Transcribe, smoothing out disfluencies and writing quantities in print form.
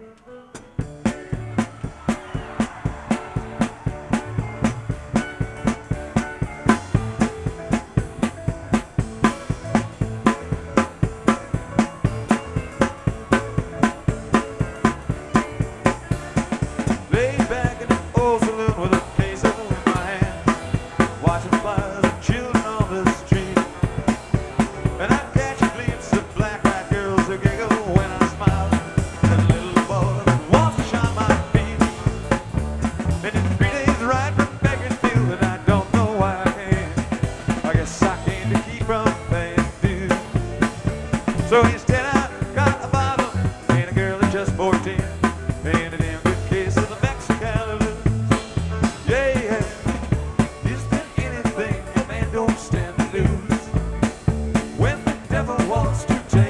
Laid back in the old saloon with a case of in my hand, watching flies and children on the street. And I catch a glimpse of black-eyed girls who giggle when I smile, and a little boy that wants to shine my feet. And it's 3 days ride from Bakersfield, and I don't know why I came. I guess I came to keep from paying dues. So he's